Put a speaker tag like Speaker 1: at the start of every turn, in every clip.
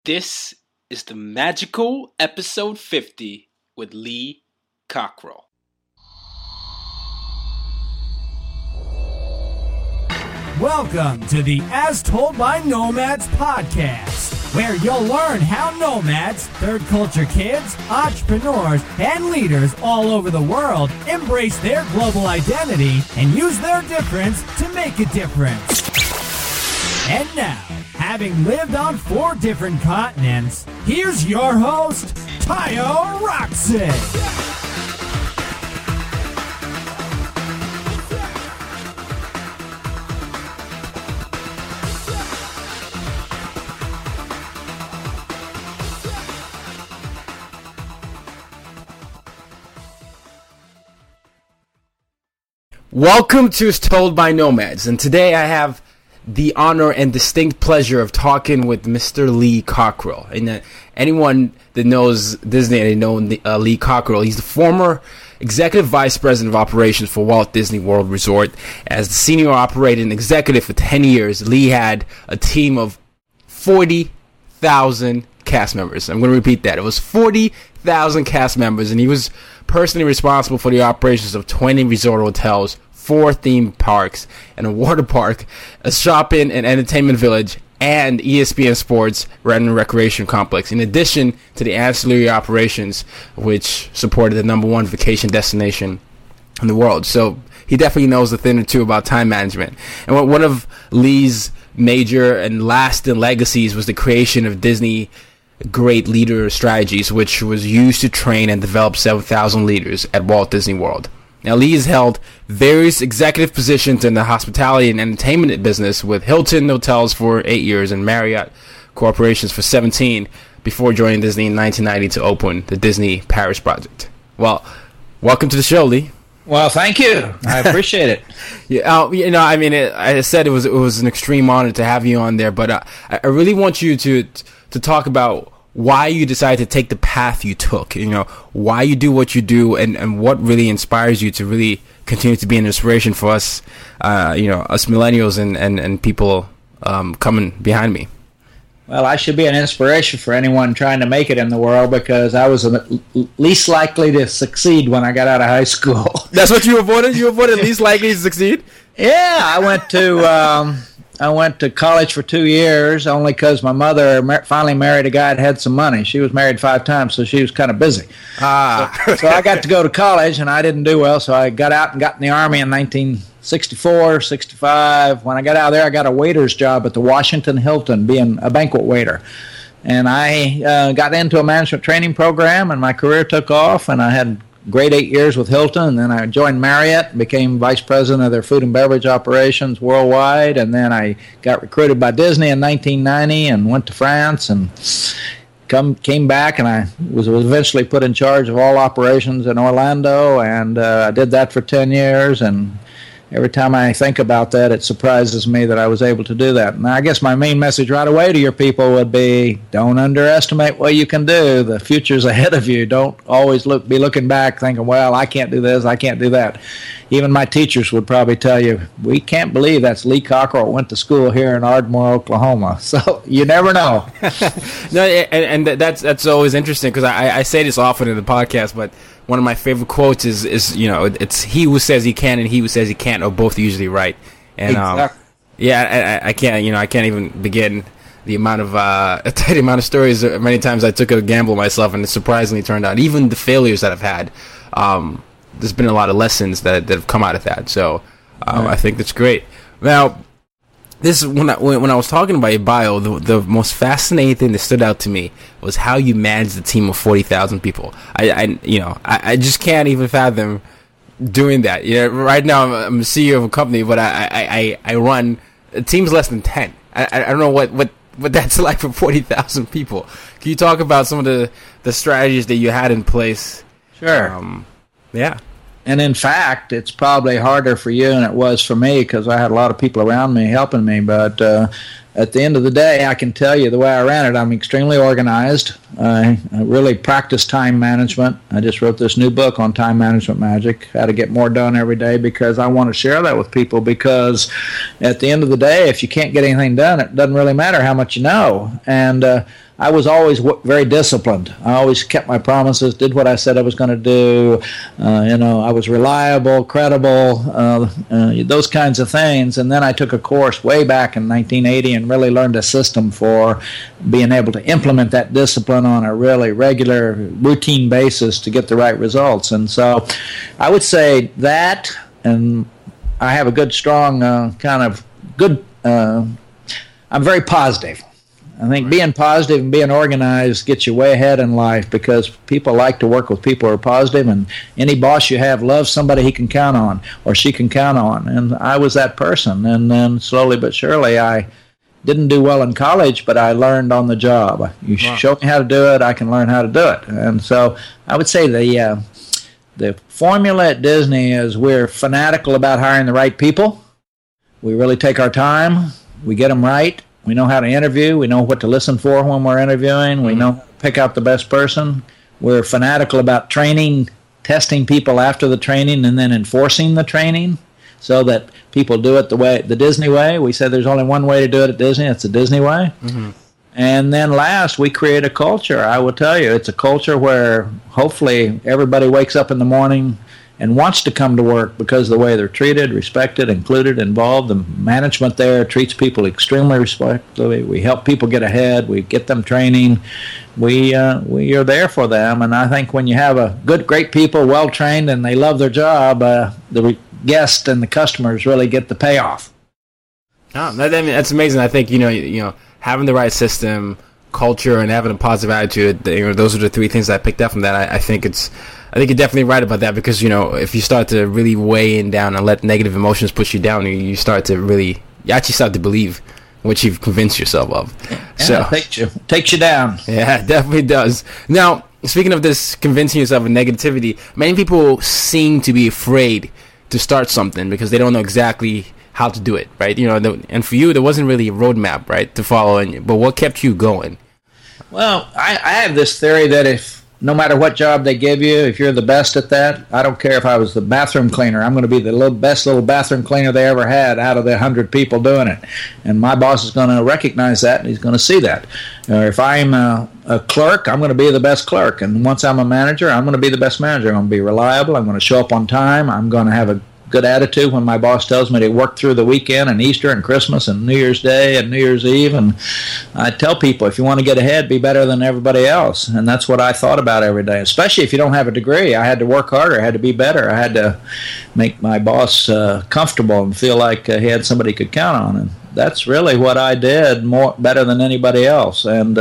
Speaker 1: This is the magical episode 50 with Lee Cockrell.
Speaker 2: Welcome to the As Told by Nomads podcast, where you'll learn how nomads, third culture kids, entrepreneurs, and leaders all over the world embrace their global identity and use their difference to make a difference. And now, having lived on 4 different continents, here's your host, Tayo Roxy.
Speaker 3: Welcome to As Told by Nomads, and today I have the honor and distinct pleasure of talking with Mr. Lee Cockrell. And anyone that knows Disney and they know Lee Cockrell, he's the former Executive Vice President of Operations for Walt Disney World Resort. As the senior operating executive for 10 years, Lee had a team of 40,000 cast members. I'm going to repeat that. It was 40,000 cast members, and he was personally responsible for the operations of 20 resort hotels, 4 theme parks, and a water park, a shopping and entertainment village, and ESPN Sports Rent and Recreation Complex, in addition to the ancillary operations, which supported the #1 vacation destination in the world. So he definitely knows a thing or two about time management. And one of Lee's major and lasting legacies was the creation of Disney Great Leader Strategies, which was used to train and develop 7,000 leaders at Walt Disney World. Now, Lee has held various executive positions in the hospitality and entertainment business with Hilton Hotels for 8 years and Marriott Corporations for 17 before joining Disney in 1990 to open the Disney Paris project. Well, welcome to the show, Lee.
Speaker 4: Well, thank you. I appreciate it.
Speaker 3: I said it was an extreme honor to have you on there, but I really want you to talk about why you decided to take the path you took, why you do what you do, and what really inspires you to really continue to be an inspiration for us, us millennials and people coming behind me.
Speaker 4: Well, I should be an inspiration for anyone trying to make it in the world because I was least likely to succeed when I got out of high school.
Speaker 3: That's what you avoided? You avoided least likely to succeed?
Speaker 4: Yeah, I went to college for 2 years only because my mother finally married a guy that had some money. She was married 5 times, so she was kind of busy. So I got to go to college, and I didn't do well, so I got out and got in the Army in 1964, 65. When I got out of there, I got a waiter's job at the Washington Hilton, being a banquet waiter. And I got into a management training program, and my career took off, and I had great 8 years with Hilton, and then I joined Marriott and became vice president of their food and beverage operations worldwide, and then I got recruited by Disney in 1990 and went to France and came back, and I was eventually put in charge of all operations in Orlando, and I did that for 10 years, and every time I think about that, it surprises me that I was able to do that. And I guess my main message right away to your people would be, don't underestimate what you can do. The future's ahead of you. Don't always be looking back thinking, well, I can't do this, I can't do that. Even my teachers would probably tell you, we can't believe that's Lee Cockrell went to school here in Ardmore, Oklahoma. So you never know.
Speaker 3: No, and that's always interesting because I say this often in the podcast, but one of my favorite quotes is it's he who says he can and he who says he can't are both usually right. And
Speaker 4: exactly.
Speaker 3: I can't even begin the amount of stories many times I took a gamble myself and it surprisingly turned out. Even the failures that I've had, there's been a lot of lessons that have come out of that. So right. I think that's great. Now, this is when I was talking about your bio, the most fascinating thing that stood out to me was how you managed a team of 40,000 people. I just can't even fathom doing that. Right now I'm a CEO of a company, but I run teams less than 10. I don't know what that's like for 40,000 people. Can you talk about some of the strategies that you had in place?
Speaker 4: Sure.
Speaker 3: Yeah.
Speaker 4: And in fact, it's probably harder for you than it was for me because I had a lot of people around me helping me. But at the end of the day, I can tell you the way I ran it, I'm extremely organized. I really practice time management. I just wrote this new book on time management magic, how to get more done every day, because I want to share that with people because at the end of the day, if you can't get anything done, it doesn't really matter how much you know. And I was always very disciplined. I always kept my promises, did what I said I was going to do. I was reliable, credible, those kinds of things. And then I took a course way back in 1980 and really learned a system for being able to implement that discipline on a really regular, routine basis to get the right results. And so I would say that, and I have a good, strong I'm very positive. I think being positive and being organized gets you way ahead in life because people like to work with people who are positive, and any boss you have loves somebody he can count on or she can count on. And I was that person. And then slowly but surely I didn't do well in college, but I learned on the job. You show me how to do it, I can learn how to do it. And so I would say the formula at Disney is we're fanatical about hiring the right people. We really take our time. We get them right. We know how to interview. We know what to listen for when we're interviewing. We know how to pick out the best person. We're fanatical about training, testing people after the training, and then enforcing the training so that people do it the Disney way. We said there's only one way to do it at Disney. It's the Disney way. Mm-hmm. And then last, we create a culture. I will tell you, it's a culture where hopefully everybody wakes up in the morning and wants to come to work because of the way they're treated, respected, included, involved. The management there treats people extremely respectfully. We help people get ahead. We get them training. We are there for them. And I think when you have great people, well-trained, and they love their job, the guests and the customers really get the payoff.
Speaker 3: That's amazing. I think, having the right system, culture, and having a positive attitude, those are the three things I picked up from that. I think you're definitely right about that because, if you start to really weigh down and let negative emotions push you down, you actually start to believe what you've convinced yourself of.
Speaker 4: Yeah, it takes you down.
Speaker 3: Yeah, it definitely does. Now, speaking of this convincing yourself of negativity, many people seem to be afraid to start something because they don't know exactly how to do it, right? And for you, there wasn't really a roadmap, right, to follow. But what kept you going?
Speaker 4: Well, I have this theory that no matter what job they give you, if you're the best at that, I don't care if I was the bathroom cleaner, I'm going to be the best little bathroom cleaner they ever had out of the 100 people doing it. And my boss is going to recognize that, and he's going to see that. Or if I'm a clerk, I'm going to be the best clerk. And once I'm a manager, I'm going to be the best manager. I'm going to be reliable. I'm going to show up on time. I'm going to have a good attitude when my boss tells me to work through the weekend and Easter and Christmas and New Year's Day and New Year's Eve. And I tell people, if you want to get ahead, be better than everybody else. And that's what I thought about every day, especially if you don't have a degree. I had to work harder. I had to be better. I had to make my boss comfortable and feel like he had somebody he could count on. And that's really what I did better than anybody else. And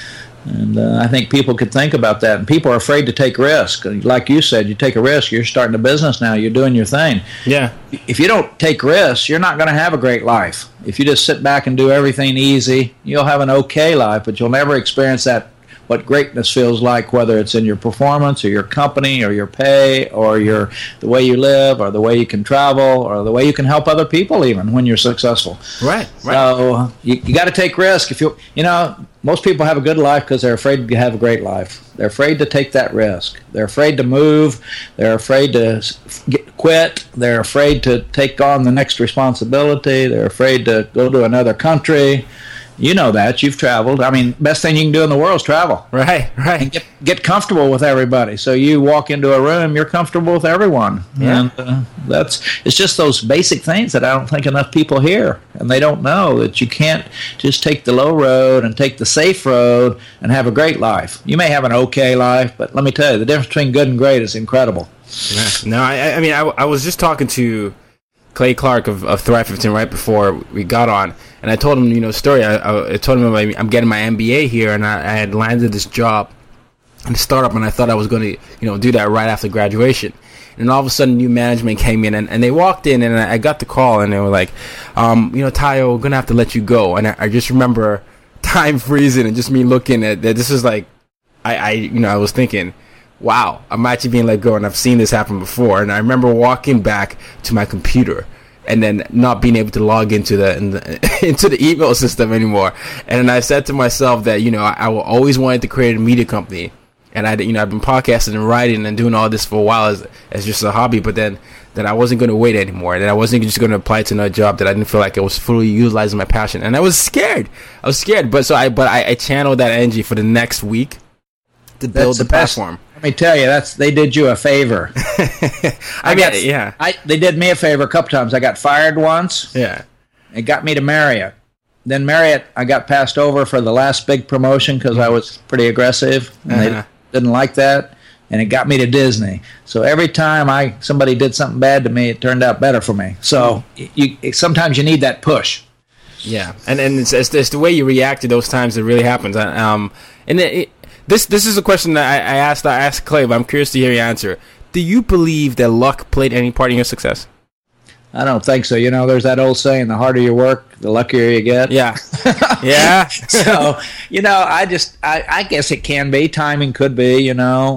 Speaker 4: I think people could think about that. And people are afraid to take risks. Like you said, you take a risk, you're starting a business now, you're doing your thing.
Speaker 3: Yeah.
Speaker 4: If you don't take risks, you're not going to have a great life. If you just sit back and do everything easy, you'll have an okay life, but you'll never experience what greatness feels like, whether it's in your performance or your company or your pay or the way you live or the way you can travel or the way you can help other people even when you're successful.
Speaker 3: Right.
Speaker 4: So you got to take risk. Most people have a good life because they're afraid to have a great life. They're afraid to take that risk. They're afraid to move. They're afraid to quit. They're afraid to take on the next responsibility. They're afraid to go to another country. You know that. You've traveled. I mean, best thing you can do in the world is travel.
Speaker 3: Right.
Speaker 4: And get comfortable with everybody. So you walk into a room, you're comfortable with everyone.
Speaker 3: Yeah.
Speaker 4: And it's just those basic things that I don't think enough people hear. And they don't know that you can't just take the low road and take the safe road and have a great life. You may have an okay life, but let me tell you, the difference between good and great is incredible.
Speaker 3: Yeah. No, I was just talking to Clay Clark of Thrive 15 right before we got on, and I told him, a story. I told him I'm getting my MBA here, and I had landed this job in a startup, and I thought I was going to, do that right after graduation. And all of a sudden, new management came in, and they walked in, and I got the call, and they were like, Tayo, we're going to have to let you go. And I just remember time freezing, and just me looking at that. This is like, I was thinking, wow, I'm actually being let go, and I've seen this happen before. And I remember walking back to my computer and then not being able to log into the email system anymore. And then I said to myself that, I always wanted to create a media company, and I've been podcasting and writing and doing all this for a while as just a hobby, but then I wasn't going to wait anymore, that I wasn't just going to apply to another job, that I didn't feel like I was fully utilizing my passion, and I was scared, but I channeled that energy for the next week to build the platform.
Speaker 4: Let me tell you, they did you a favor. They did me a favor a couple times. I got fired once.
Speaker 3: Yeah.
Speaker 4: It got me to Marriott. Then Marriott, I got passed over for the last big promotion because I was pretty aggressive, and they didn't like that. And it got me to Disney. So every time somebody did something bad to me, it turned out better for me. So sometimes you need that push.
Speaker 3: Yeah, and it's the way you react to those times that really happens. This is a question that I asked Clay, but I'm curious to hear your answer. Do you believe that luck played any part in your success?
Speaker 4: I don't think so. There's that old saying, the harder you work, the luckier you get.
Speaker 3: Yeah. Yeah.
Speaker 4: So, I guess it can be. Timing could be, I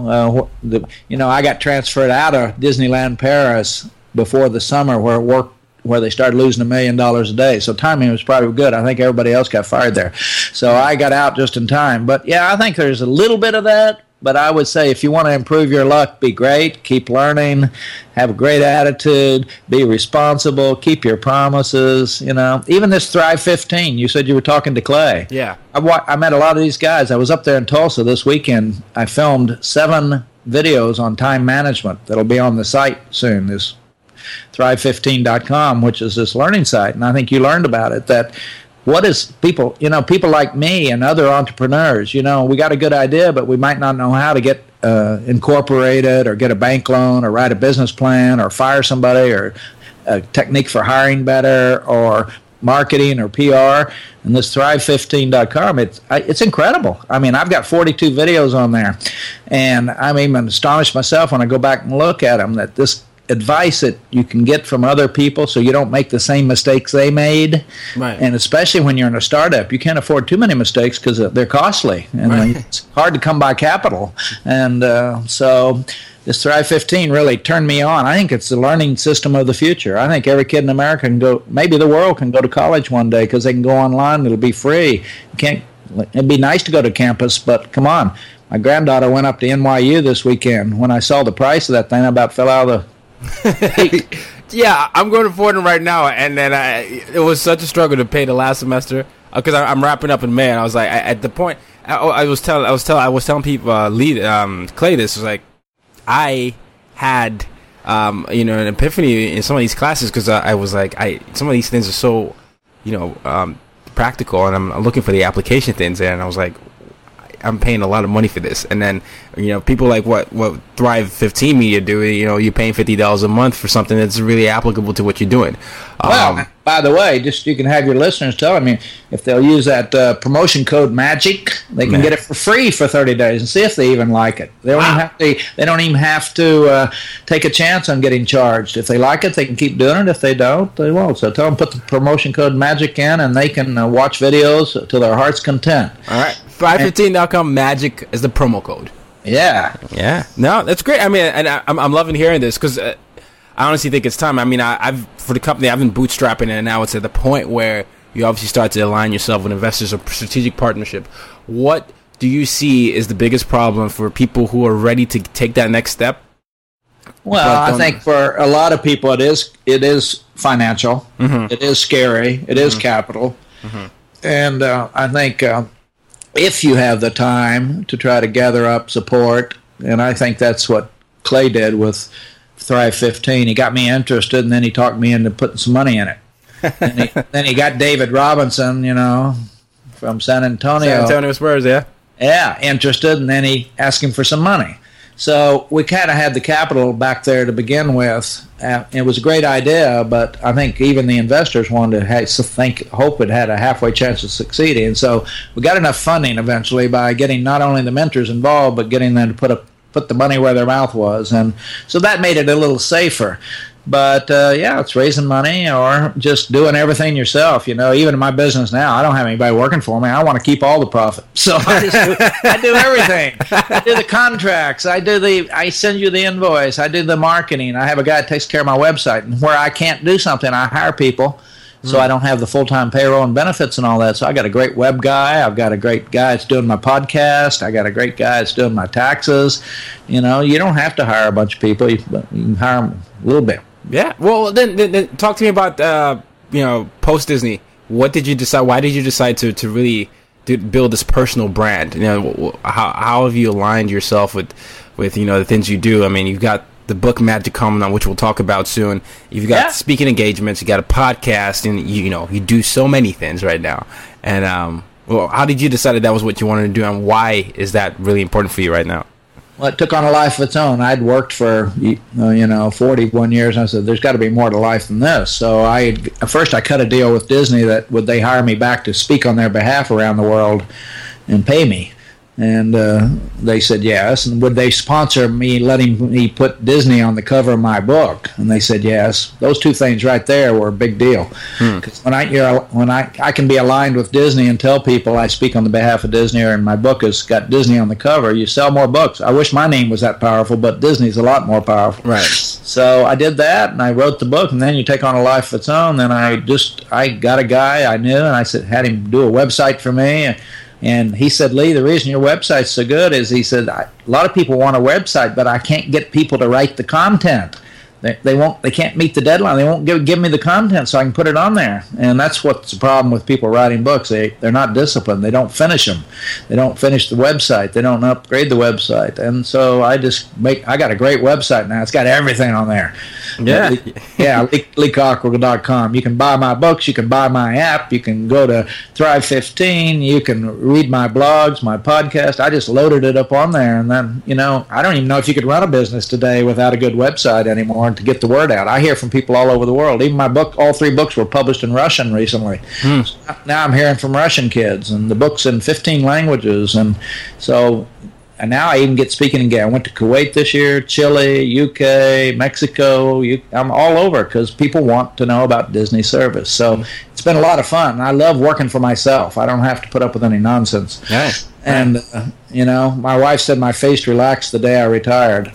Speaker 4: got transferred out of Disneyland Paris before the summer where they started losing $1 million a day. So timing was probably good. I think everybody else got fired there. So I got out just in time. But, yeah, I think there's a little bit of that. But I would say if you want to improve your luck, be great, keep learning, have a great attitude, be responsible, keep your promises, Even this Thrive 15, you said you were talking to Clay.
Speaker 3: Yeah.
Speaker 4: I met a lot of these guys. I was up there in Tulsa this weekend. I filmed 7 videos on time management that'll be on the site soon, this Thrive15.com, which is this learning site. And I think you learned about it, that what is people like me and other entrepreneurs, we got a good idea, but we might not know how to get incorporated or get a bank loan or write a business plan or fire somebody or a technique for hiring better or marketing or PR. And this Thrive15.com, it's incredible. I mean, I've got 42 videos on there, and I'm even astonished myself when I go back and look at them that this advice that you can get from other people so you don't make the same mistakes they made.
Speaker 3: Right.
Speaker 4: And especially when you're in a startup, you can't afford too many mistakes because they're costly, and it's hard to come by capital. And so this Thrive 15 really turned me on. I think it's the learning system of the future. I think every kid in America can go, maybe the world can go to college one day because they can go online. It'll be free. It'd be nice to go to campus, but come on. My granddaughter went up to NYU this weekend. When I saw the price of that thing, I about fell out of the
Speaker 3: Yeah, I'm going to Fordham right now, and then it was such a struggle to pay the last semester because I'm wrapping up in May. And I was like, at the point, I was telling people, Clay, this was like, I had an epiphany in some of these classes because I was like, some of these things are so practical, and I'm looking for the application things there, and I was like, I'm paying a lot of money for this. And then, people like what Thrive 15 Media do, you're paying $50 a month for something that's really applicable to what you're doing.
Speaker 4: Well, by the way, just you can have your listeners tell me if they'll use that promotion code MAGIC, they can get it for free for 30 days and see if they even like it. They don't even have to take a chance on getting charged. If they like it, they can keep doing it. If they don't, they won't. So tell them put the promotion code MAGIC in, and they can watch videos to their heart's content.
Speaker 3: All right. Thrive15.com MAGIC is the promo code.
Speaker 4: Yeah.
Speaker 3: Yeah. No, that's great. I mean, and I'm loving hearing this because I honestly think it's time. I mean, I've for the company, I've been bootstrapping it, and now it's at the point where you obviously start to align yourself with investors or strategic partnership. What do you see is the biggest problem for people who are ready to take that next step?
Speaker 4: Well, I think for a lot of people, it is financial. Mm-hmm. It is scary. It is capital. Mm-hmm. And I think if you have the time to try to gather up support, and I think that's what Clay did with Thrive 15. He got me interested, and then he talked me into putting some money in it. Then he got David Robinson, from San Antonio
Speaker 3: Spurs, yeah.
Speaker 4: Yeah, interested, and then he asked him for some money. So we kind of had the capital back there to begin with. It was a great idea, but I think even the investors wanted to hope it had a halfway chance of succeeding. And so we got enough funding eventually by getting not only the mentors involved, but getting them to put the money where their mouth was. And so that made it a little safer. But, it's raising money or just doing everything yourself. Even in my business now, I don't have anybody working for me. I want to keep all the profit. So I do everything. I do the contracts. I send you the invoice. I do the marketing. I have a guy that takes care of my website. And where I can't do something, I hire people. So I don't have the full-time payroll and benefits and all that. So I got a great web guy. I've got a great guy that's doing my podcast. I got a great guy that's doing my taxes. You know, you don't have to hire a bunch of people. You can hire them a little bit.
Speaker 3: Yeah. Well, then talk to me about, post Disney. What did you decide? Why did you decide to really build this personal brand? You know, how have you aligned yourself with the things you do? I mean, you've got the book Magic coming on, which we'll talk about soon. You've got speaking engagements. You got a podcast, and you do so many things right now. And how did you decide that was what you wanted to do, and why is that really important for you right now?
Speaker 4: Well, it took on a life of its own. I'd worked for 41 years, and I said, "There's got to be more to life than this." So at first I cut a deal with Disney that would they hire me back to speak on their behalf around the world and pay me. And they said yes. And would they sponsor me letting me put Disney on the cover of my book? And they said yes. Those two things right there were a big deal. Because when I can be aligned with Disney and tell people I speak on the behalf of Disney, and my book has got Disney on the cover, you sell more books. I wish my name was that powerful, but Disney's a lot more powerful.
Speaker 3: Right.
Speaker 4: So I did that, and I wrote the book, and then you take on a life of its own. Then I got a guy I knew, and I had him do a website for me. And he said, "Lee, the reason your website's so good is," he said, "a lot of people want a website, but I can't get people to write the content. They can't meet the deadline. They won't give me the content so I can put it on there." And that's what's the problem with people writing books. They're not disciplined. They don't finish them. They don't finish the website. They don't upgrade the website. And so I got a great website now. It's got everything on there.
Speaker 3: Yeah.
Speaker 4: LeeCockrell.com. You can buy my books. You can buy my app. You can go to Thrive 15. You can read my blogs, my podcast. I just loaded it up on there. And then, I don't even know if you could run a business today without a good website anymore to get the word out. I hear from people all over the world. Even my book, all 3 books were published in Russian recently. So now I'm hearing from Russian kids, and the book's in 15 languages. And so... And now I even get speaking again. I went to Kuwait this year, Chile, UK, Mexico. I'm all over because people want to know about Disney service. So it's been a lot of fun. I love working for myself. I don't have to put up with any nonsense.
Speaker 3: Nice.
Speaker 4: And, my wife said my face relaxed the day I retired.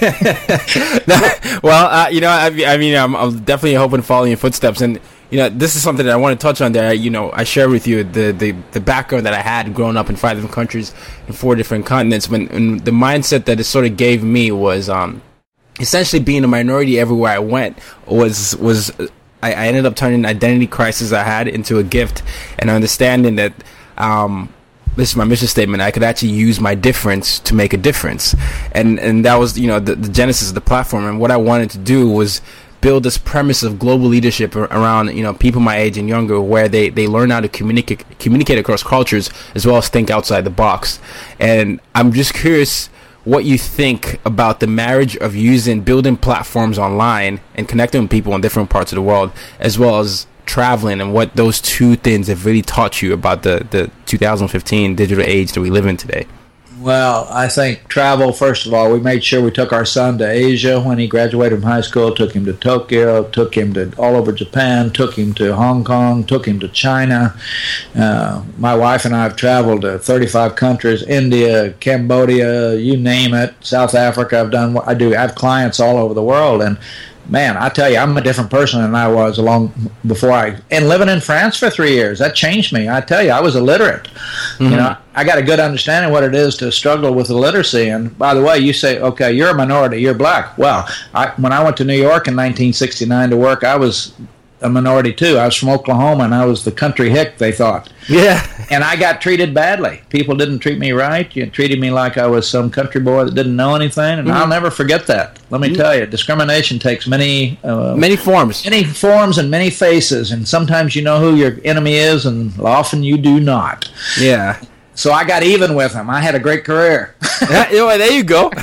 Speaker 3: Well, I'm definitely hoping to follow in your footsteps. And, this is something that I want to touch on there. I share with you the background that I had growing up in 5 different countries in 4 different continents. And the mindset that it sort of gave me was essentially being a minority everywhere I went I ended up turning an identity crisis I had into a gift, and understanding that this is my mission statement. I could actually use my difference to make a difference, and that was the genesis of the platform. And what I wanted to do was build this premise of global leadership around people my age and younger, where they learn how to communicate across cultures as well as think outside the box. And I'm just curious what you think about the marriage of building platforms online and connecting with people in different parts of the world, as well as traveling, and what those 2 things have really taught you about the 2015 digital age that we live in today.
Speaker 4: Well, I think travel, first of all, we made sure we took our son to Asia when he graduated from high school, took him to Tokyo, took him to all over Japan, took him to Hong Kong, took him to China. My wife and I have traveled to 35 countries, India, Cambodia, you name it, South Africa. I have clients all over the world, and man, I tell you, I'm a different person than I was and living in France for 3 years, that changed me. I tell you, I was illiterate. I got a good understanding of what it is to struggle with illiteracy. And by the way, you say, okay, you're a minority, you're black. Well, when I went to New York in 1969 to work, I was a minority too. I was from Oklahoma, and I was the country hick, they thought.
Speaker 3: Yeah.
Speaker 4: And I got treated badly. People didn't treat me right. You treated me like I was some country boy that didn't know anything, and I'll never forget that. Let me tell you, discrimination takes many forms. Many forms and many faces, and sometimes you know who your enemy is, and often you do not.
Speaker 3: Yeah.
Speaker 4: So I got even with him. I had a great career.
Speaker 3: There you go.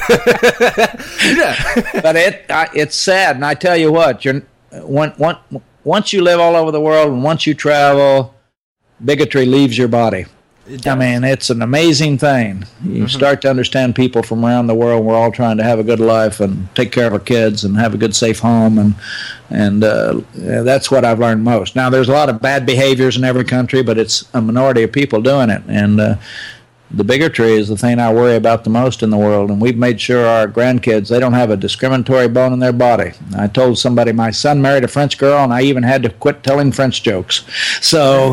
Speaker 4: But it's sad, and I tell you what, once you live all over the world and once you travel, bigotry leaves your body. I mean, it's an amazing thing. You start to understand people from around the world. We're all trying to have a good life and take care of our kids and have a good, safe home, and that's what I've learned most. Now, there's a lot of bad behaviors in every country, but it's a minority of people doing it. And The bigotry is the thing I worry about the most in the world, and we've made sure our grandkids, they don't have a discriminatory bone in their body. I told somebody my son married a French girl, and I even had to quit telling French jokes. So,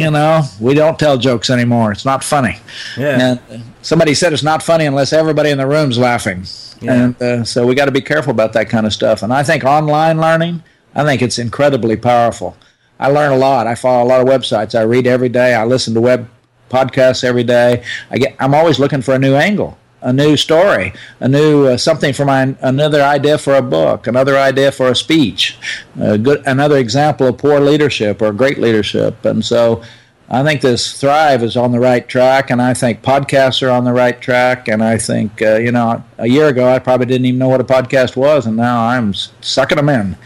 Speaker 4: we don't tell jokes anymore. It's not funny.
Speaker 3: Yeah.
Speaker 4: And somebody said it's not funny unless everybody in the room's laughing. Yeah. And so we got to be careful about that kind of stuff. And I think online learning, I think it's incredibly powerful. I learn a lot. I follow a lot of websites. I read every day. I listen to web podcasts every day. I'm always looking for a new angle, a new story, a new something for another idea for a book, another idea for a speech, another example of poor leadership or great leadership. And so I think this Thrive is on the right track, and I think podcasts are on the right track. And I think, a year ago I probably didn't even know what a podcast was, and now I'm sucking them in.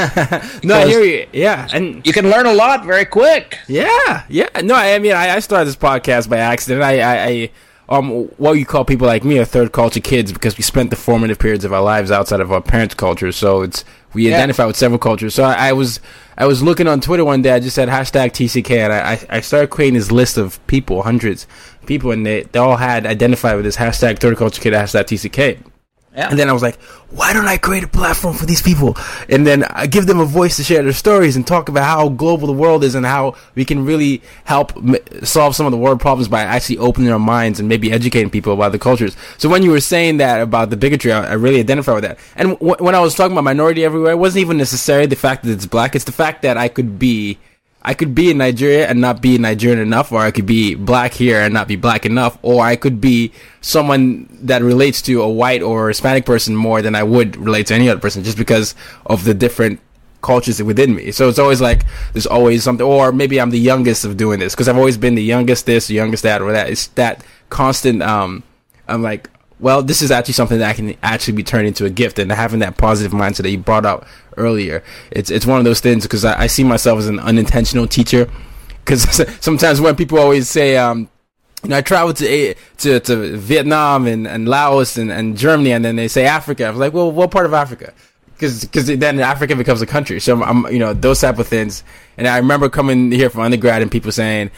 Speaker 3: No, I hear you. Yeah, and
Speaker 4: you can learn a lot very quick.
Speaker 3: Yeah. No, I mean, I started this podcast by accident. I what you call people like me are third culture kids because we spent the formative periods of our lives outside of our parents' culture. So we identify with several cultures. So I was looking on Twitter one day. I just said #TCK, and I started creating this list of people, hundreds of people, and they all had identified with this #third culture kid, #TCK. Yeah. And then I was like, why don't I create a platform for these people? And then I give them a voice to share their stories and talk about how global the world is and how we can really help solve some of the world problems by actually opening our minds and maybe educating people about the cultures. So when you were saying that about the bigotry, I really identify with that. And when I was talking about minority everywhere, it wasn't even necessarily the fact that it's black. It's the fact that I could be in Nigeria and not be Nigerian enough, or I could be black here and not be black enough, or I could be someone that relates to a white or Hispanic person more than I would relate to any other person just because of the different cultures within me. So it's always like there's always something, or maybe I'm the youngest of doing this because I've always been the youngest this, the youngest that, or that. It's that constant, I'm like, well, this is actually something that I can actually be turned into a gift, and having that positive mindset that you brought up earlier, it's one of those things because I see myself as an unintentional teacher. Because sometimes when people always say, I traveled to Vietnam and Laos and Germany, and then they say Africa, I was like, well, what part of Africa? Because then Africa becomes a country. So I'm those type of things. And I remember coming here from undergrad and people saying,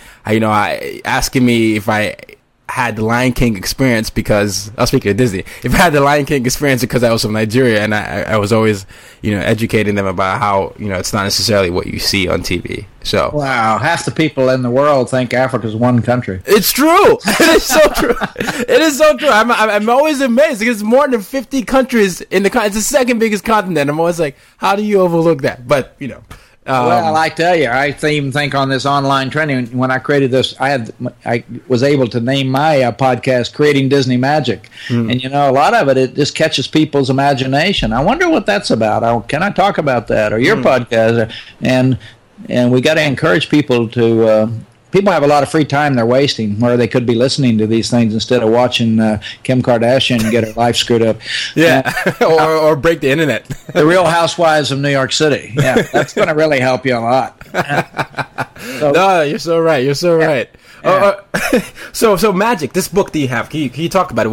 Speaker 3: asking me if I had the Lion King experience because I was speaking of Disney. If I had the Lion King experience because I was from Nigeria, and I was always, educating them about how, it's not necessarily what you see on TV. So
Speaker 4: wow, half the people in the world think Africa's one country.
Speaker 3: It's true. It is so true. It is so true. I'm always amazed because it's more than 50 countries in the it's the second biggest continent. I'm always like, how do you overlook that? But
Speaker 4: well, I tell you, I even think on this online training, when I created this, I was able to name my podcast "Creating Disney Magic," and a lot of it just catches people's imagination. I wonder what that's about. Can I talk about that or your podcast? And we got to encourage people to. People have a lot of free time they're wasting where they could be listening to these things instead of watching Kim Kardashian get her life screwed up.
Speaker 3: Yeah, or break the internet.
Speaker 4: The Real Housewives of New York City. Yeah, that's going to really help you a lot.
Speaker 3: No, you're so right. You're so right. Yeah. So Magic, this book that you have, can you talk about it?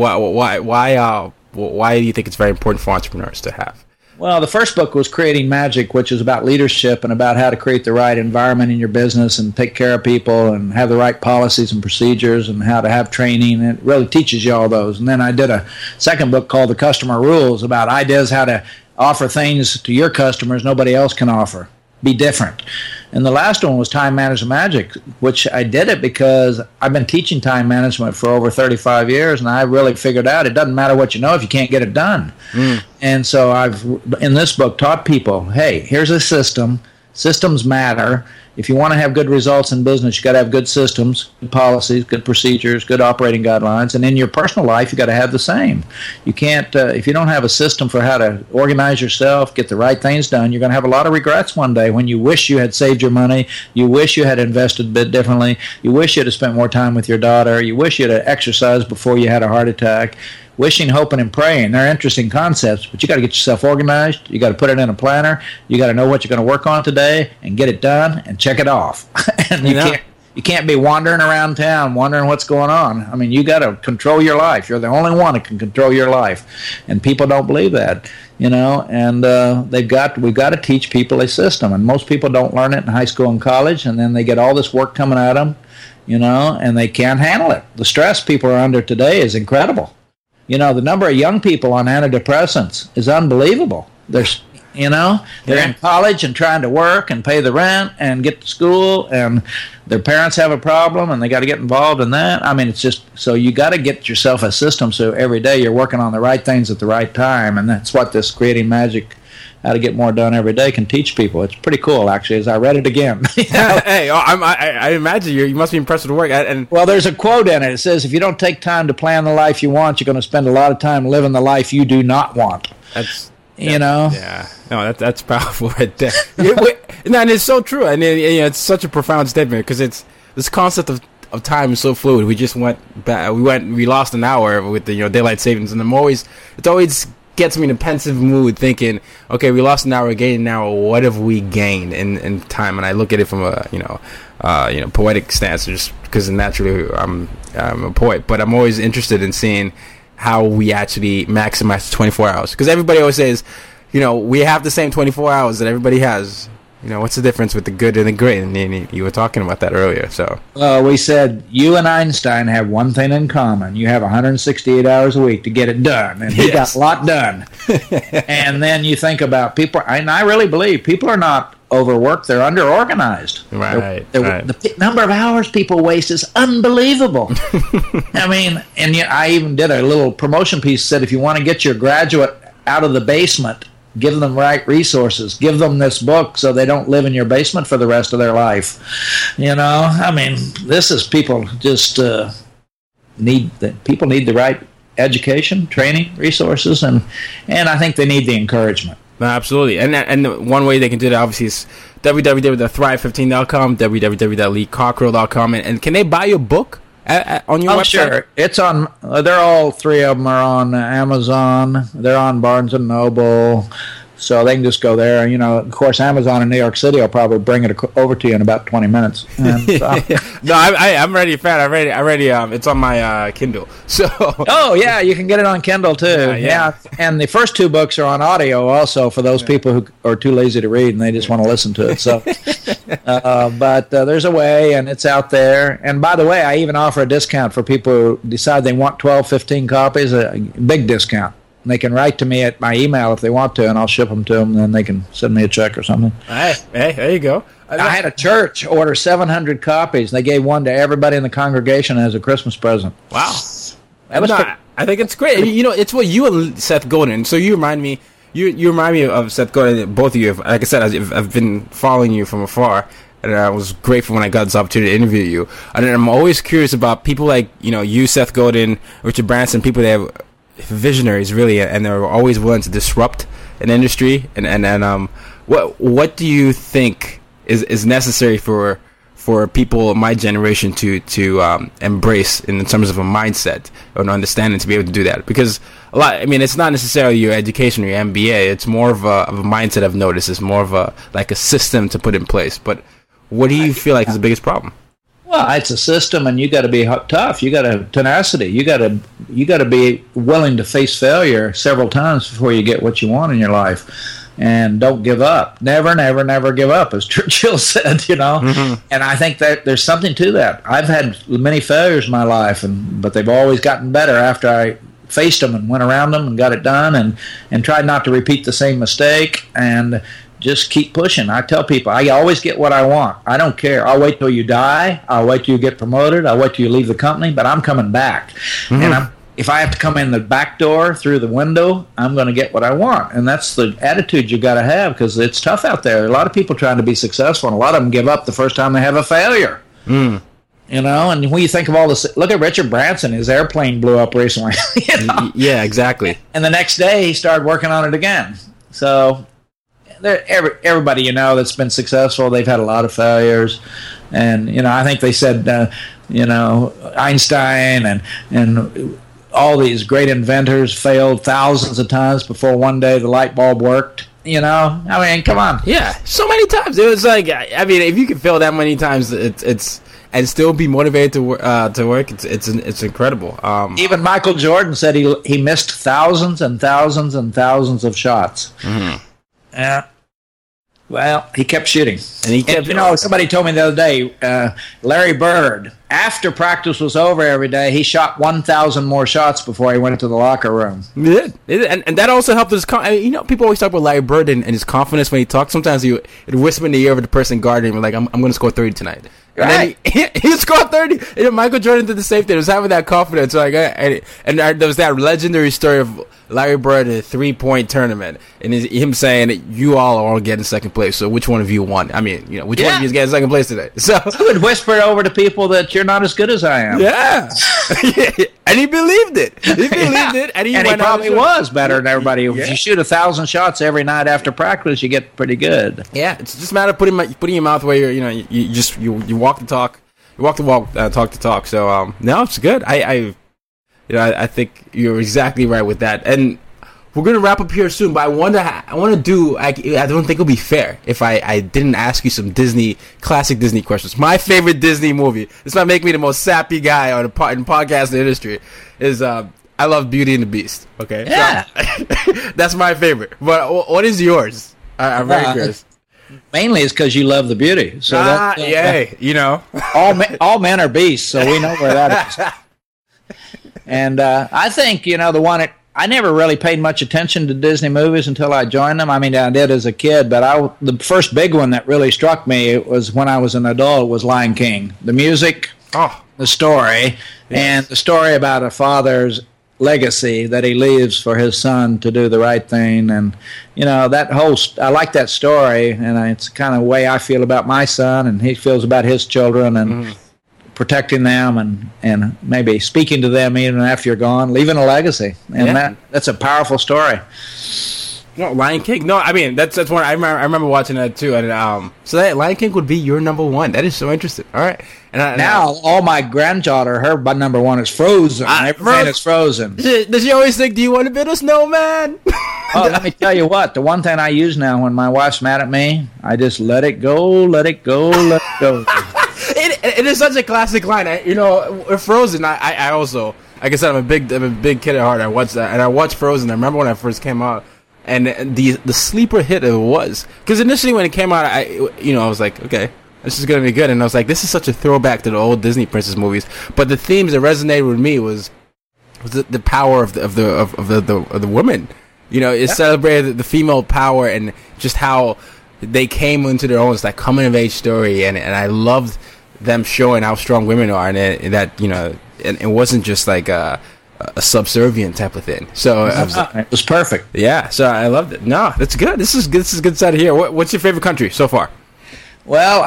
Speaker 3: Why do you think it's very important for entrepreneurs to have?
Speaker 4: Well, the first book was Creating Magic, which is about leadership and about how to create the right environment in your business and take care of people and have the right policies and procedures and how to have training. And it really teaches you all those. And then I did a second book called The Customer Rules about ideas how to offer things to your customers nobody else can offer. Be different. And the last one was Time Management Magic, which I did it because I've been teaching time management for over 35 years, and I really figured out it doesn't matter what you know if you can't get it done. And so I've, in this book, taught people, hey, here's a system. Systems matter. If you want to have good results in business, you got to have good systems, good policies, good procedures, good operating guidelines. And in your personal life, you got to have the same. You can't, if you don't have a system for how to organize yourself, get the right things done, you're going to have a lot of regrets one day when you wish you had saved your money, you wish you had invested a bit differently, you wish you had spent more time with your daughter, you wish you had exercised before you had a heart attack. Wishing, hoping, and praying, they're interesting concepts, but you got to get yourself organized. You got to put it in a planner. You got to know what you're going to work on today and get it done and check it off. And you can't be wandering around town wondering what's going on. I mean, you got to control your life. You're the only one that can control your life, and people don't believe that, And we've got to teach people a system, and most people don't learn it in high school and college, and then they get all this work coming at them. and they can't handle it. The stress people are under today is incredible. The number of young people on antidepressants is unbelievable. They're in college and trying to work and pay the rent and get to school, and their parents have a problem and they got to get involved in that. I mean, it's just, so you got to get yourself a system so every day you're working on the right things at the right time, and that's what this Creating Magic, How to Get More Done Every Day can teach people. It's pretty cool, actually, as I read it again.
Speaker 3: Hey, I imagine you must be impressed with the work.
Speaker 4: Well, there's a quote in it. It says, if you don't take time to plan the life you want, you're going to spend a lot of time living the life you do not want.
Speaker 3: Yeah. No, that's powerful right there. And it's so true. And it's such a profound statement, because it's this concept of time is so fluid. We just went back. We lost an hour with the daylight savings, and it always gets me in a pensive mood, thinking, okay, we lost an hour, gained an hour. What have we gained in time? And I look at it from a poetic stance, just because naturally I'm a poet. But I'm always interested in seeing how we actually maximize 24 hours. Because everybody always says, we have the same 24 hours that everybody has. What's the difference with the good and the great? And you were talking about that earlier. So
Speaker 4: we said you and Einstein have one thing in common. You have 168 hours a week to get it done. And he got a lot done. And then you think about people, and I really believe people are not overworked. They're underorganized.
Speaker 3: Right.
Speaker 4: The number of hours people waste is unbelievable. I mean, and I even did a little promotion piece that said, if you want to get your graduate out of the basement, give them right resources. Give them this book so they don't live in your basement for the rest of their life. I mean, this is people just need the right education, training, resources, and I think they need the encouragement.
Speaker 3: No, absolutely. And one way they can do that, obviously, is www.thrive15.com, www.leecockrell.com. And can they buy your book on your website?
Speaker 4: Sure. It's on, they're all three of them are on Amazon. They're on Barnes & Noble. So they can just go there. Of course, Amazon in New York City will probably bring it over to you in about 20 minutes. And,
Speaker 3: no, I'm already fan. I already. It's on my Kindle. So.
Speaker 4: Oh yeah, you can get it on Kindle too. Yeah. And the first two books are on audio also for those people who are too lazy to read and they just want to listen to it. So, but there's a way, and it's out there. And by the way, I even offer a discount for people who decide they want 12, 15 copies. A big discount. And they can write to me at my email if they want to, and I'll ship them to them, and then they can send me a check or something.
Speaker 3: Hey, there you go.
Speaker 4: I had a church order 700 copies. They gave one to everybody in the congregation as a Christmas present.
Speaker 3: Wow. I think it's great. It's what you and Seth Godin, so you remind me of Seth Godin, both of you. Like I said, I've been following you from afar, and I was grateful when I got this opportunity to interview you. And I'm always curious about people like, you, Seth Godin, Richard Branson, people that have visionaries, really, and they're always willing to disrupt an industry. And what do you think is necessary for people of my generation to embrace in terms of a mindset or an understanding to be able to do that? Because it's not necessarily your education or your MBA. It's more of a mindset. I've noticed. It's more of a system to put in place. But what do you feel like is the biggest problem?
Speaker 4: Well, it's a system, and you got to be tough. You got to have tenacity. You got to be willing to face failure several times before you get what you want in your life, and don't give up. Never, never, never give up, as Churchill said.
Speaker 3: Mm-hmm.
Speaker 4: And I think that there's something to that. I've had many failures in my life, but they've always gotten better after I faced them and went around them and got it done, and tried not to repeat the same mistake and just keep pushing. I tell people, I always get what I want. I don't care. I'll wait till you die. I'll wait till you get promoted. I'll wait till you leave the company, but I'm coming back. Mm-hmm. And if I have to come in the back door through the window, I'm going to get what I want. And that's the attitude you got to have, because it's tough out there. A lot of people trying to be successful, and a lot of them give up the first time they have a failure.
Speaker 3: Mm.
Speaker 4: And when you think of all this, look at Richard Branson. His airplane blew up recently.
Speaker 3: Yeah, exactly.
Speaker 4: And the next day, he started working on it again. So everybody that's been successful, they've had a lot of failures, and I think they said Einstein and all these great inventors failed thousands of times before one day the light bulb worked. Come on.
Speaker 3: Yeah, so many times. It was like, if you can fail that many times, it's and still be motivated to work, it's incredible.
Speaker 4: Even Michael Jordan said he missed thousands and thousands and thousands of shots.
Speaker 3: Mm-hmm.
Speaker 4: Yeah. Well, he kept shooting.
Speaker 3: And he kept.
Speaker 4: Somebody told me the other day, Larry Bird after practice was over every day, he shot 1,000 more shots before he went to the locker room.
Speaker 3: It did. And that also helped his people always talk about Larry Bird and his confidence when he talks. Sometimes he'd whisper in the ear of the person guarding him, like, I'm going to score 30 tonight. And
Speaker 4: right.
Speaker 3: then he scored 30. And Michael Jordan did the same thing. He was having that confidence. Like, and there was that legendary story of Larry Bird in a 3-point tournament, and him saying that you all are getting second place. So which one of you won? I mean, which one of you is getting second place today? So
Speaker 4: he would whisper over to people that you're not as good as I am.
Speaker 3: Yeah, and he believed it. He believed it, and he
Speaker 4: probably was better than everybody. Yeah. If you shoot 1,000 shots every night after practice, you get pretty good.
Speaker 3: Yeah, it's just a matter of putting your mouth where you walk the talk, you walk the walk, talk the talk. So no, it's good. I think you're exactly right with that. And we're going to wrap up here soon, but I don't think it'll be fair if I didn't ask you some classic Disney questions. My favorite Disney movie, this might make me the most sappy guy in podcast industry, is I love Beauty and the Beast. Okay?
Speaker 4: Yeah.
Speaker 3: So, that's my favorite. But what is yours? I'm very curious.
Speaker 4: Mainly it's because you love the beauty. So all men are beasts, so we know where that is. And I think, the one I never really paid much attention to Disney movies until I joined them. I mean, I did as a kid, but the first big one that really struck me was when I was an adult was Lion King. The music, the story, and the story about a father's legacy that he leaves for his son to do the right thing. And, I like that story, and it's kind of the way I feel about my son, and he feels about his children, and protecting them and maybe speaking to them even after you're gone, leaving a legacy. And that's a powerful story.
Speaker 3: No, Lion King. No, I mean that's one. I remember watching that too. And so that Lion King would be your number one. That is so interesting. All right. And
Speaker 4: now all my granddaughter, her number one is Frozen. Everything is Frozen.
Speaker 3: Does she always think, "Do you want to build a snowman?"
Speaker 4: Let me tell you what. The one thing I use now when my wife's mad at me, I just let it go, let it go, let it go.
Speaker 3: It is such a classic line. Frozen. I also, like I said, I'm a big kid at heart. I watched that, and I watched Frozen. I remember when it first came out, and the sleeper hit it was, because initially when it came out, I was like, okay, this is gonna be good, and I was like, this is such a throwback to the old Disney princess movies. But the themes that resonated with me was the power of the women. It celebrated the female power and just how they came into their own. It's like coming of age story, and I loved them showing how strong women are, and that and it wasn't just like a subservient type of thing. So
Speaker 4: it was perfect.
Speaker 3: Yeah, so I loved it. No, that's good. This is good side of here. What's your favorite country so far?
Speaker 4: Well,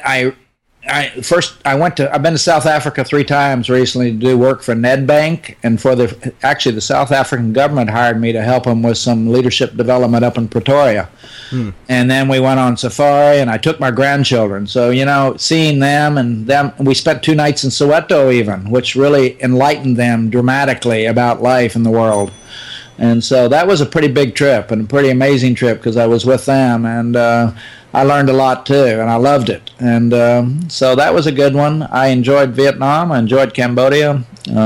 Speaker 4: I've been to South Africa 3 times recently to do work for Nedbank, and the South African government hired me to help them with some leadership development up in Pretoria. And then we went on safari, and I took my grandchildren. So, seeing them, we spent 2 nights in Soweto even, which really enlightened them dramatically about life in the world. And so that was a pretty big trip and a pretty amazing trip because I was with them, and I learned a lot too, and I loved it. And so that was a good one. I enjoyed Vietnam. I enjoyed Cambodia.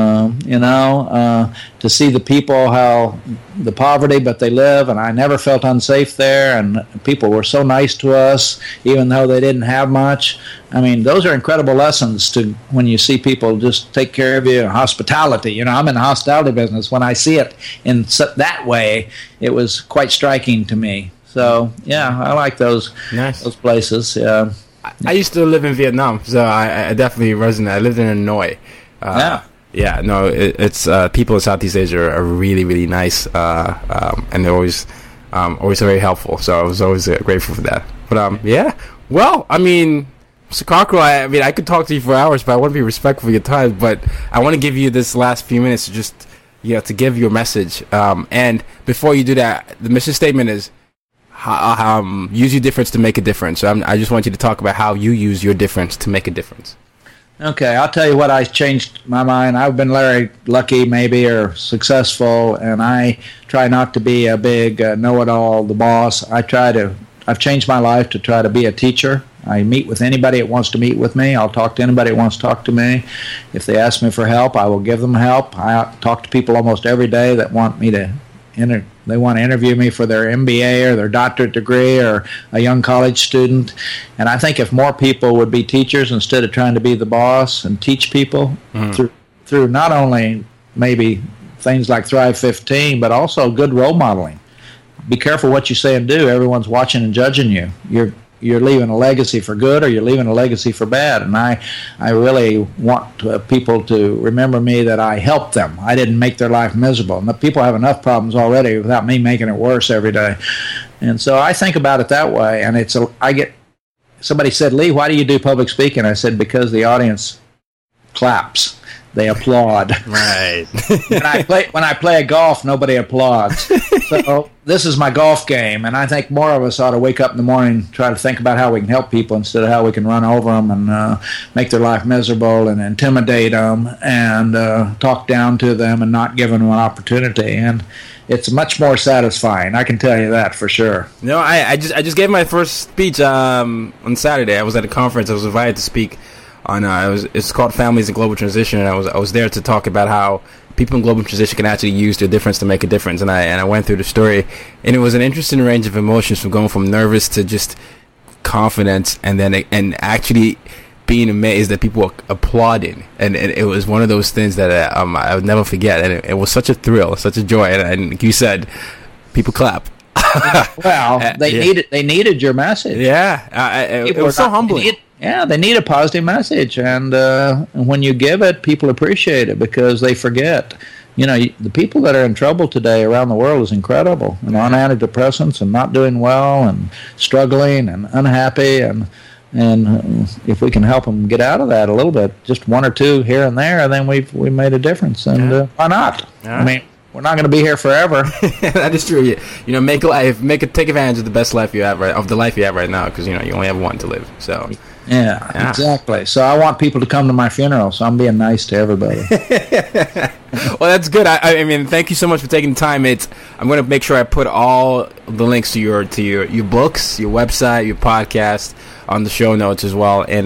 Speaker 4: To see the people, how the poverty, but they live, and I never felt unsafe there, and people were so nice to us, even though they didn't have much. I mean, those are incredible lessons to when you see people just take care of you, hospitality. I'm in the hospitality business. When I see it in that way, it was quite striking to me. So, yeah, I like those places. Yeah.
Speaker 3: I used to live in Vietnam, so I definitely resonate. I lived in Hanoi. Yeah, no, it's people in Southeast Asia are really, really nice, and they're always very helpful. So I was always grateful for that. But yeah, well, I mean, Mr. Cockrell, I could talk to you for hours, but I want to be respectful of your time. But I want to give you this last few minutes to just to give your message. And before you do that, the mission statement is use your difference to make a difference. So I just want you to talk about how you use your difference to make a difference.
Speaker 4: Okay, I'll tell you what I changed my mind. I've been very lucky, maybe, or successful, and I try not to be a big know-it-all, the boss. I've changed my life to try to be a teacher. I meet with anybody that wants to meet with me. I'll talk to anybody that wants to talk to me. If they ask me for help, I will give them help. I talk to people almost every day that want me to they want to interview me for their MBA or their doctorate degree or a young college student. And I think if more people would be teachers instead of trying to be the boss and teach people through not only maybe things like Thrive 15, but also good role modeling. Be careful what you say and do. Everyone's watching and judging you. You're leaving a legacy for good, or you're leaving a legacy for bad. And I really want people to remember me, that I helped them. I didn't make their life miserable. And the people have enough problems already without me making it worse every day. And so I think about it that way. And somebody said, Lee, why do you do public speaking? I said, because the audience claps. They applaud.
Speaker 3: Right.
Speaker 4: When I play golf, nobody applauds. So this is my golf game, and I think more of us ought to wake up in the morning, try to think about how we can help people instead of how we can run over them and make their life miserable and intimidate them and talk down to them and not give them an opportunity. And it's much more satisfying. I can tell you that for sure.
Speaker 3: No, I just gave my first speech on Saturday. I was at a conference. I was invited to speak on it's called Families in Global Transition, and I was there to talk about how people in global transition can actually use their difference to make a difference. And I went through the story, and it was an interesting range of emotions, from going from nervous to just confidence, and actually being amazed that people were applauding. And it was one of those things that I would never forget, and it was such a thrill, such a joy. And like you said, people clap.
Speaker 4: Well, they needed your message.
Speaker 3: Yeah, it was so humbling.
Speaker 4: They need a positive message, and when you give it, people appreciate it because they forget. The people that are in trouble today around the world is incredible, and on antidepressants and not doing well and struggling and unhappy, and if we can help them get out of that a little bit, just one or two here and there, then we made a difference, and why not? Yeah. I mean, we're not going to be here forever.
Speaker 3: That is true. Take advantage of the best life you have right now, because you only have one to live. So.
Speaker 4: Yeah, exactly. So I want people to come to my funeral, so I'm being nice to everybody.
Speaker 3: Well, that's good. I mean, thank you so much for taking the time. I'm going to make sure I put all the links to your books, your website, your podcast on the show notes as well. And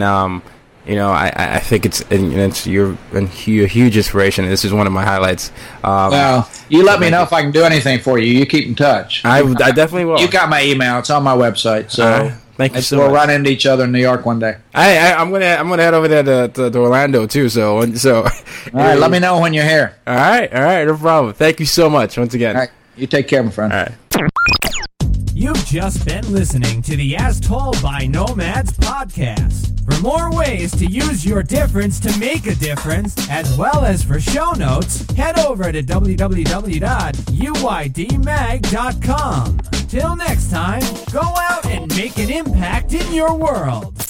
Speaker 3: I think you're a huge inspiration. This is one of my highlights.
Speaker 4: Well, you let me know if I can do anything for you. You keep in touch.
Speaker 3: I definitely will.
Speaker 4: You got my email. It's on my website. So.
Speaker 3: Thank you so
Speaker 4: much. We'll run into each other in New York one day.
Speaker 3: I'm gonna head over there to Orlando too. So. All
Speaker 4: right, let me know when you're here.
Speaker 3: All right, no problem. Thank you so much once again.
Speaker 4: All right, you take care, my friend.
Speaker 3: All right.
Speaker 2: You've just been listening to the As Told by Nomads podcast. For more ways to use your difference to make a difference, as well as for show notes, head over to www.uydmag.com. Till next time, go out and make an impact in your world.